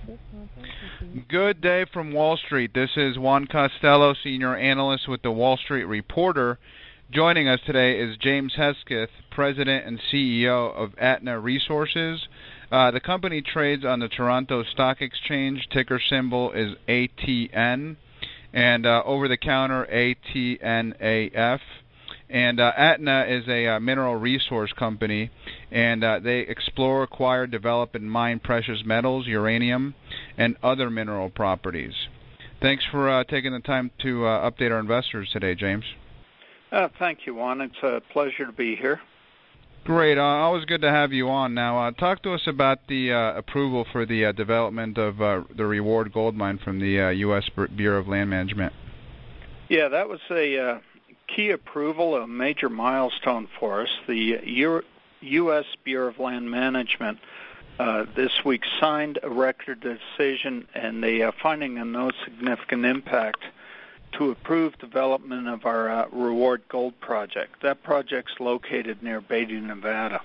Good day from Wall Street. This is Juan Costello, Senior Analyst with the Wall Street Reporter. Joining us today is James Hesketh, President and CEO of Ahtna Resources. The company trades on the Toronto Stock Exchange. Ticker symbol is ATN, and over-the-counter ATNAF. And Ahtna is a mineral resource company, and they explore, acquire, develop, and mine precious metals, uranium, and other mineral properties. Thanks for taking the time to update our investors today, James. Thank you, Juan. It's a pleasure to be here. Great. Always good to have you on. Now, talk to us about the approval for the development of the Reward Gold Mine from the U.S. Bureau of Land Management. Yeah, that was a key approval, a major milestone for us. The U.S. Bureau of Land Management this week signed a record decision, and they are finding a no significant impact to approve development of our Reward Gold project. That project's located near Beatty, Nevada.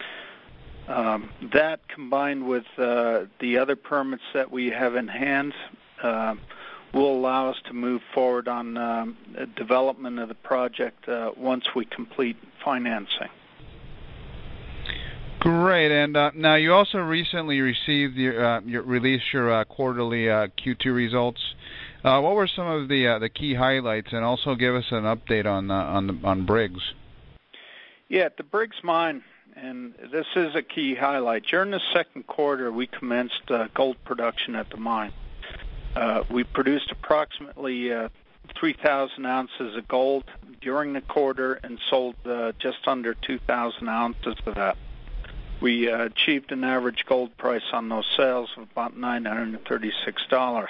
That, combined with the other permits that we have in hand, will allow us to move forward on development of the project once we complete financing. Great, and now you also recently received released your quarterly Q2 results. What were some of the key highlights, and also give us an update on Briggs? Yeah, at the Briggs mine, and this is a key highlight. During the second quarter, we commenced gold production at the mine. We produced approximately 3,000 ounces of gold during the quarter and sold just under 2,000 ounces of that. We achieved an average gold price on those sales of about $936.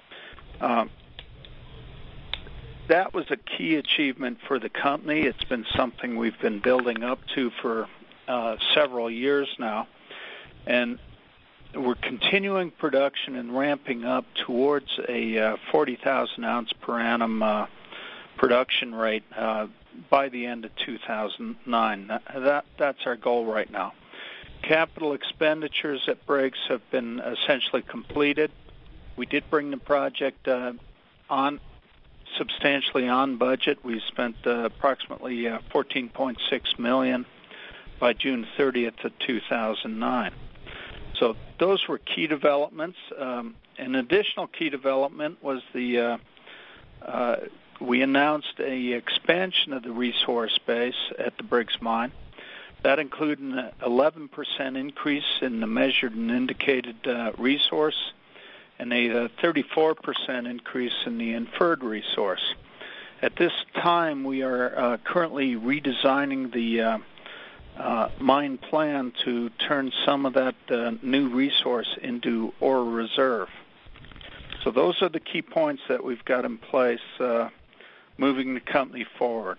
That was a key achievement for the company. It's been something we've been building up to for several years now. And we're continuing production and ramping up towards a 40,000 ounce per annum production rate by the end of 2009. That's our goal right now. Capital expenditures at Briggs have been essentially completed. We did bring the project substantially on budget. We spent approximately $14.6 million by June 30th of 2009. So those were key developments. An additional key development was we announced an expansion of the resource base at the Briggs mine. That included an 11% increase in the measured and indicated resource, and a 34% increase in the inferred resource. At this time, we are currently redesigning the mine plan to turn some of that new resource into ore reserve. So those are the key points that we've got in place moving the company forward.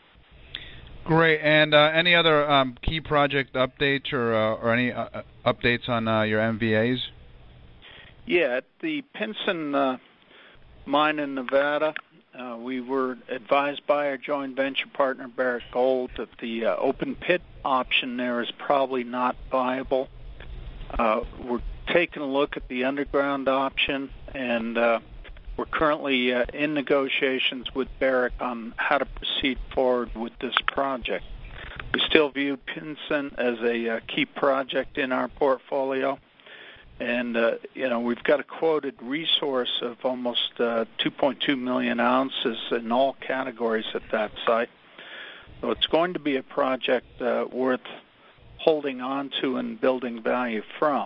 Great. And any other key project updates or any updates on your MVAs? Yeah, at the Pinson mine in Nevada, we were advised by our joint venture partner, Barrick Gold, that the open pit option there is probably not viable. We're taking a look at the underground option, and we're currently in negotiations with Barrick on how to proceed forward with this project. We still view Pinson as a key project in our portfolio. And, we've got a quoted resource of almost 2.2 million ounces in all categories at that site. So it's going to be a project worth holding on to and building value from.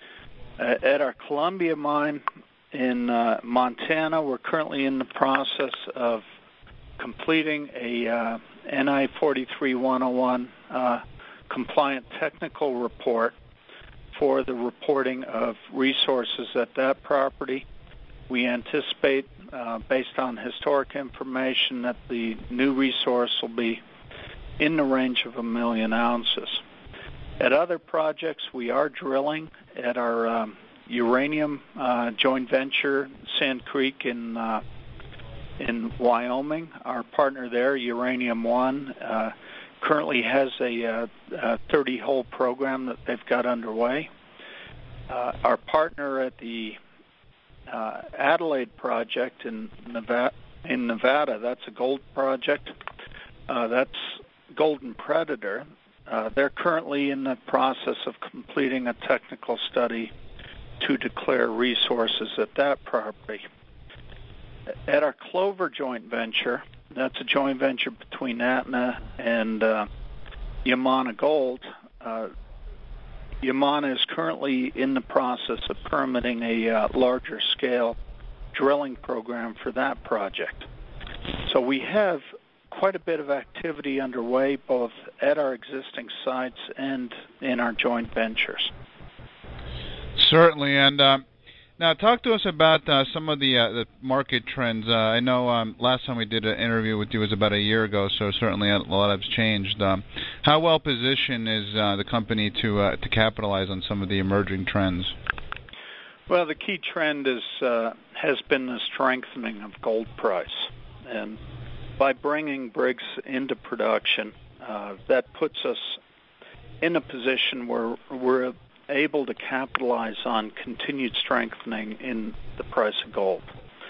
At our Columbia mine in Montana, we're currently in the process of completing a NI 43-101 compliant technical report for the reporting of resources at that property. We anticipate, based on historic information, that the new resource will be in the range of 1 million ounces. At other projects, we are drilling at our uranium joint venture, Sand Creek in Wyoming. Our partner there, Uranium One, currently has a 30-hole program that they've got underway. Our partner at the Adelaide project in Nevada, that's a gold project. That's Golden Predator. They're currently in the process of completing a technical study to declare resources at that property. At our Clover joint venture, that's a joint venture between Aetna and Yamana Gold. Yamana is currently in the process of permitting a larger scale drilling program for that project. So we have quite a bit of activity underway both at our existing sites and in our joint ventures. Certainly, and now talk to us about some of the market trends. I know last time we did an interview with you was about a year ago, so certainly a lot has changed. How well positioned is the company to capitalize on some of the emerging trends? Well, the key trend has been the strengthening of gold price, and by bringing Briggs into production, that puts us in a position where we're able to capitalize on continued strengthening in the price of gold.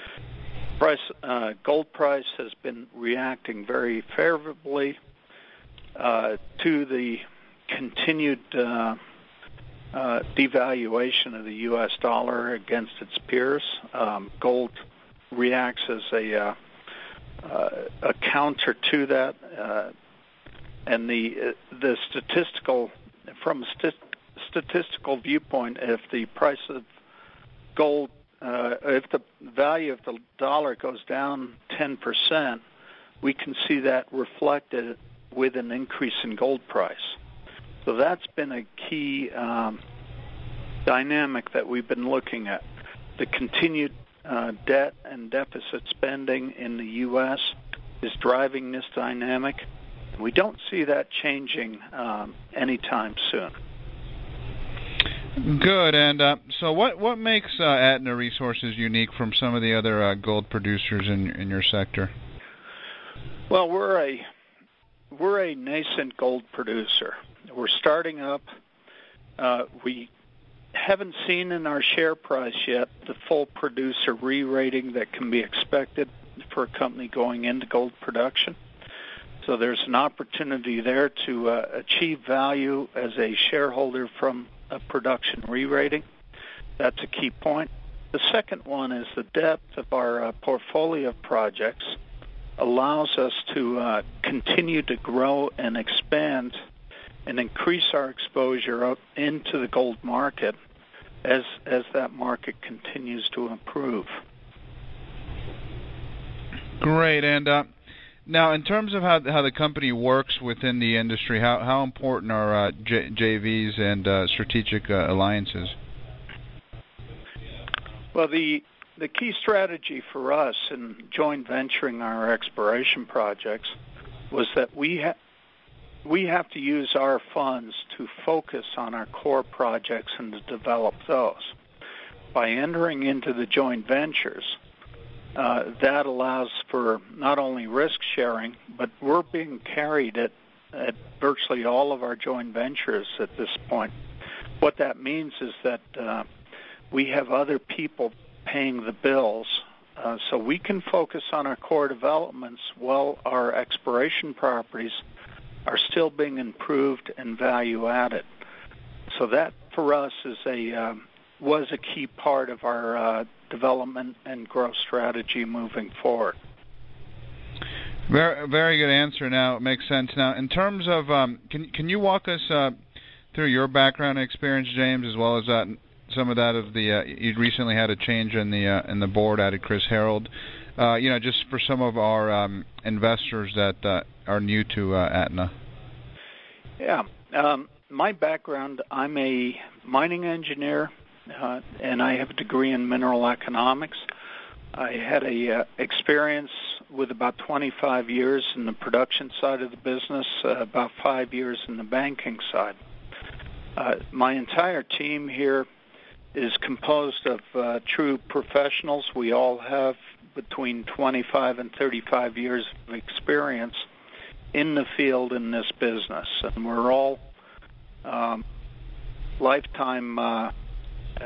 Gold price has been reacting very favorably to the continued devaluation of the U.S. dollar against its peers. Gold reacts as a counter to that, and the statistical from a statistical viewpoint, if the price of gold, if the value of the dollar goes down 10%, we can see that reflected with an increase in gold price. So that's been a key dynamic that we've been looking at. The continued debt and deficit spending in the U.S. is driving this dynamic. We don't see that changing anytime soon. Good. And so what makes Aetna Resources unique from some of the other gold producers in your sector? Well, we're a nascent gold producer. We're starting up. We haven't seen in our share price yet the full producer re-rating that can be expected for a company going into gold production. So there's an opportunity there to achieve value as a shareholder from a production re-rating. That's a key point. The second one is the depth of our portfolio of projects allows us to continue to grow and expand and increase our exposure up into the gold market as that market continues to improve. Great. And now, in terms of how the company works within the industry, how important are JVs and strategic alliances? Well, the key strategy for us in joint venturing our exploration projects was that we have to use our funds to focus on our core projects and to develop those. By entering into the joint ventures, that allows for not only risk sharing, but we're being carried at virtually all of our joint ventures at this point. What that means is that we have other people paying the bills, so we can focus on our core developments while our exploration properties are still being improved and value added. So that for us is was a key part of our development and growth strategy moving forward. Very, very good answer. Now it makes sense. Now, in terms of, can you walk us through your background and experience, James, as well as some of that of the you recently had a change in the board, added Chris Harold. Just for some of our investors that are new to Aetna. Yeah, my background, I'm a mining engineer, and I have a degree in mineral economics. I had a experience with about 25 years in the production side of the business, about 5 years in the banking side. My entire team here is composed of true professionals. We all have between 25 and 35 years of experience in the field in this business, and we're all lifetime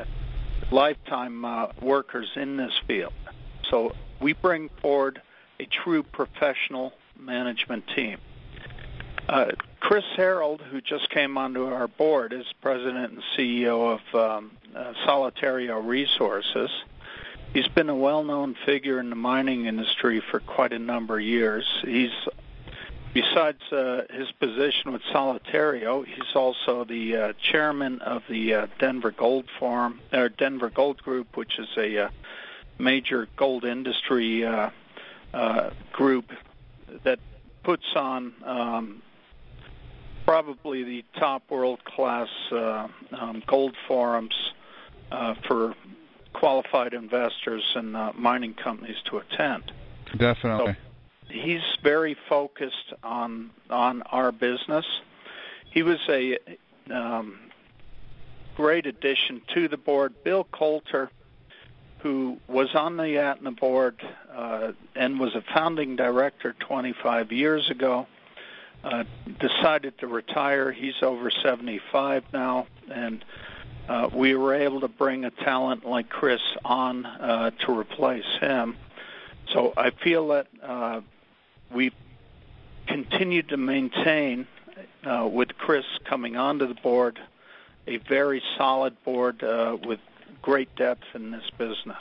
lifetime workers in this field. So we bring forward a true professional management team. Chris Harold, who just came onto our board, is president and CEO of Solitario Resources. He's been a well-known figure in the mining industry for quite a number of years. Besides his position with Solitario, he's also the chairman of the Denver Gold Group, which is a major gold industry group that puts on probably the top world-class gold forums for qualified investors and mining companies to attend. Definitely. So he's very focused on our business. He was a great addition to the board. Bill Coulter, who was on the Aetna board and was a founding director 25 years ago, decided to retire. He's over 75 now, and we were able to bring a talent like Chris on to replace him. So I feel that we've continued to maintain, with Chris coming onto the board, a very solid board with great depth in this business.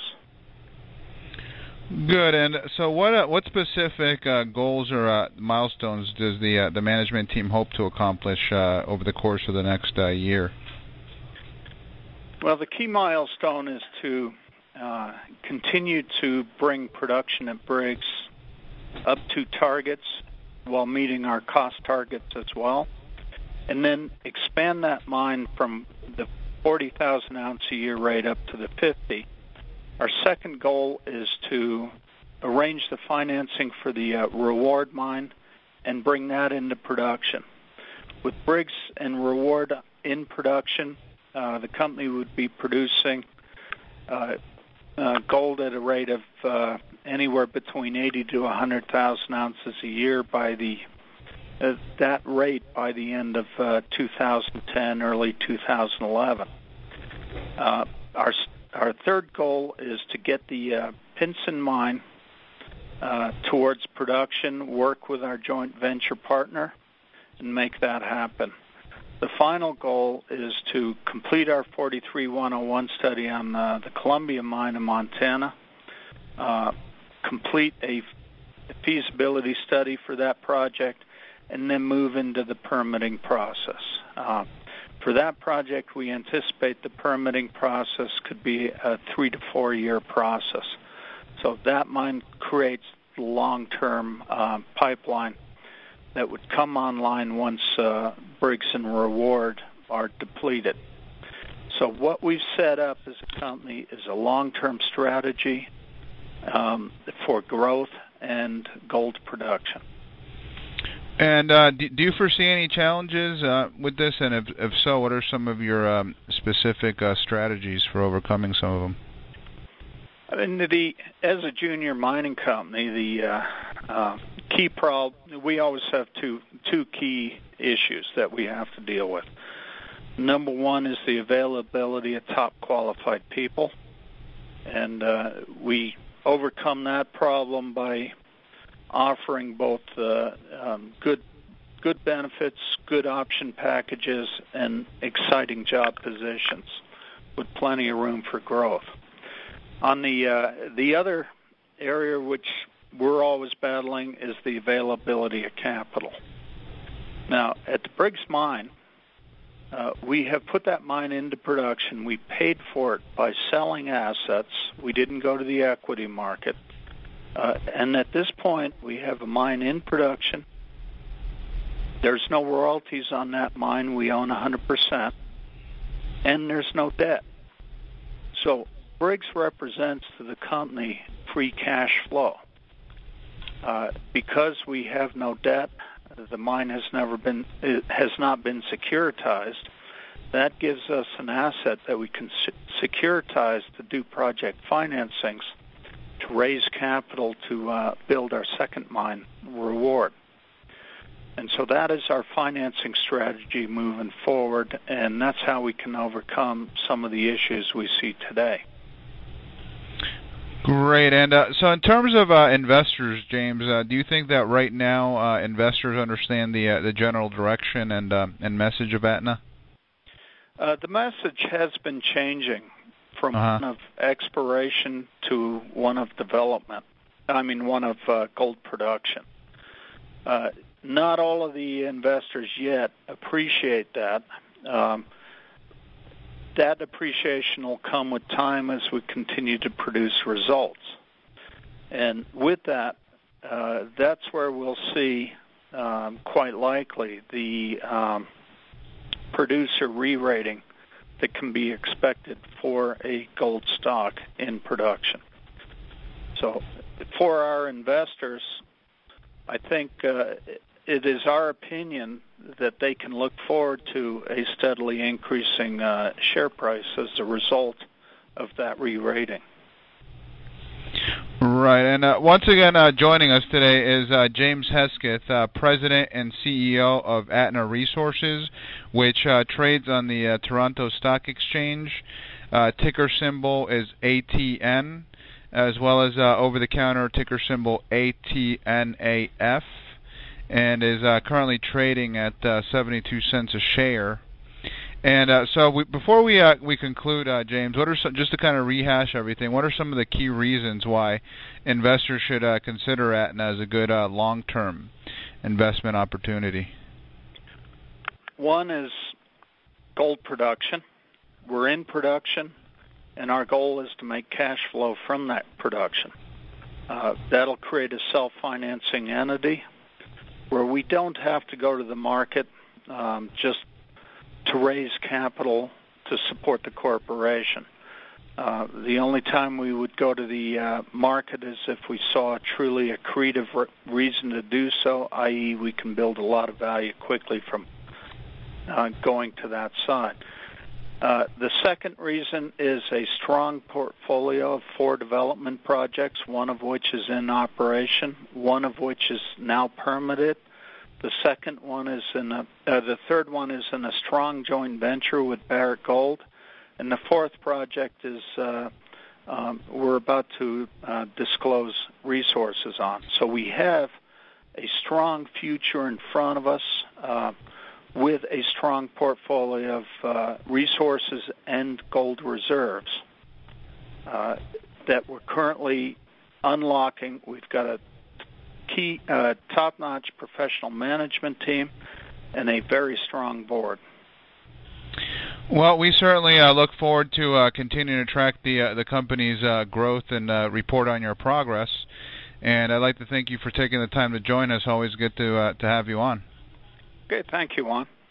Good. And so what specific goals or milestones does the management team hope to accomplish over the course of the next year? Well, the key milestone is to continue to bring production at Briggs up to targets while meeting our cost targets as well, and then expand that mine from the 40,000 ounce a year rate up to the 50. Our second goal is to arrange the financing for the Reward mine and bring that into production. With Briggs and Reward in production, the company would be producing gold at a rate of anywhere between 80 to 100,000 ounces a year by that rate by the end of 2010, early 2011. Our third goal is to get the Pinson mine towards production, work with our joint venture partner, and make that happen. The final goal is to complete our 43-101 study on the Columbia mine in Montana, complete a feasibility study for that project, and then move into the permitting process. For that project, we anticipate the permitting process could be a 3 to 4 year process. So that mine creates the long-term pipeline that would come online once Briggs and Reward are depleted. So what we've set up as a company is a long-term strategy for growth and gold production. And do you foresee any challenges with this? And if so, what are some of your specific strategies for overcoming some of them? I mean, as a junior mining company, the key problem, we always have two key issues that we have to deal with. Number one is the availability of top qualified people, and we overcome that problem by offering both good benefits, good option packages, and exciting job positions with plenty of room for growth. On the other area which we're always battling is the availability of capital. Now, at the Briggs mine, we have put that mine into production. We paid for it by selling assets. We didn't go to the equity market. And at this point, we have a mine in production. There's no royalties on that mine. We own 100%. And there's no debt. So Briggs represents to the company free cash flow. Because we have no debt, the mine has not been securitized. That gives us an asset that we can securitize to do project financings to raise capital to build our second mine, Reward. And so that is our financing strategy moving forward, and that's how we can overcome some of the issues we see today. Great. And so in terms of investors, James, do you think that right now investors understand the general direction and message of Aetna? The message has been changing from one of exploration to one of development. One of gold production. Not all of the investors yet appreciate that. That appreciation will come with time as we continue to produce results. And with that, that's where we'll see, quite likely, the producer re-rating that can be expected for a gold stock in production. So for our investors, I think it is our opinion that they can look forward to a steadily increasing share price as a result of that re-rating. Right, and once again joining us today is James Hesketh, President and CEO of Aetna Resources, which trades on the Toronto Stock Exchange. Ticker symbol is ATN, as well as over-the-counter ticker symbol ATNAF, and is currently trading at 72 cents a share. And before we conclude, James, what are just to kind of rehash everything, what are some of the key reasons why investors should consider Aetna as a good long-term investment opportunity? One is gold production. We're in production, and our goal is to make cash flow from that production. That'll create a self-financing entity where we don't have to go to the market just to raise capital to support the corporation. The only time we would go to the market is if we saw truly accretive reason to do so, i.e. we can build a lot of value quickly from going to that side. The second reason is a strong portfolio of 4 development projects, one of which is in operation, one of which is now permitted. The third one is in a strong joint venture with Barrick Gold, and the fourth project is we're about to disclose resources on. So we have a strong future in front of us with a strong portfolio of resources and gold reserves that we're currently unlocking. We've got a key top-notch professional management team and a very strong board. Well, we certainly look forward to continuing to track the company's growth and report on your progress. And I'd like to thank you for taking the time to join us. Always good to have you on. Okay, thank you, Juan.